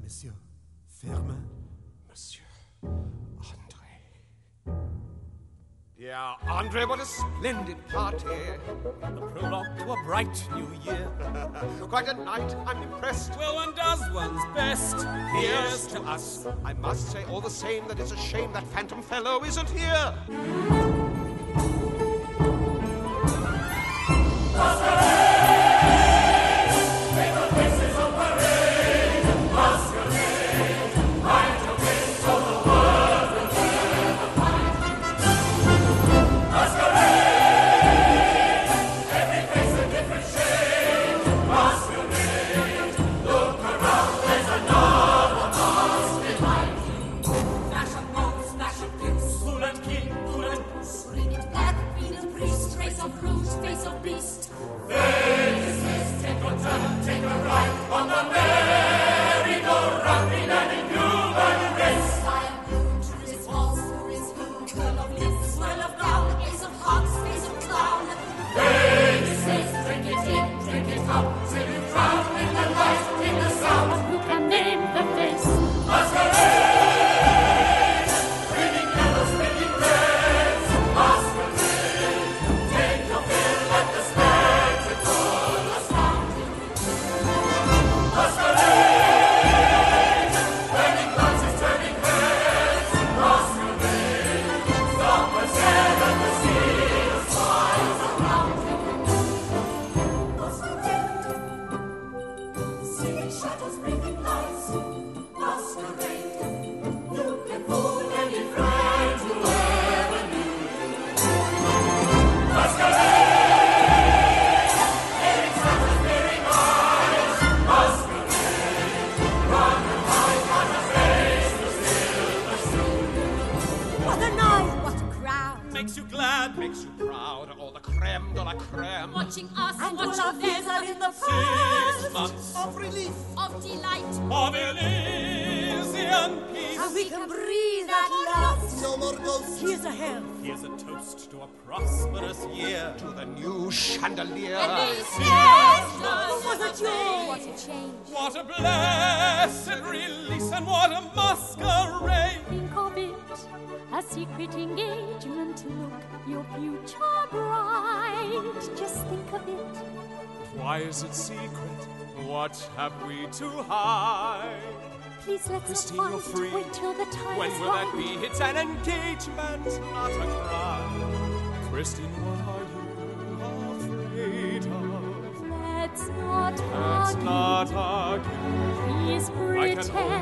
Monsieur Firmin. Monsieur Andre. Dear Andre, what a splendid party. The prologue to a bright new year. Quite a night, I'm impressed. Well, one does one's best. Here's to us. I must say all the same that it's a shame that phantom fellow isn't here. Makes you glad, makes you proud, all the creme de la creme. Watching us, and watching all our them. fears are in the 6 past. months Of relief. Of delight. of Elysian peace. And we can breathe at last. No more ghosts. Here's a hell. Here's a toast to a prosperous year. To the new chandelier. What a joy. What a change. What a blessed release and what a masquerade. Think of it, a secret engagement. Look, your future bride. Just think of it. Why is it secret? What have we to hide? Please let's Christine, not you're fight. free. Wait till the time When is will right. that be? It's an engagement, not a crime. Christine, what are you afraid of? Let's not Let's argue. not argue. Please I can pretend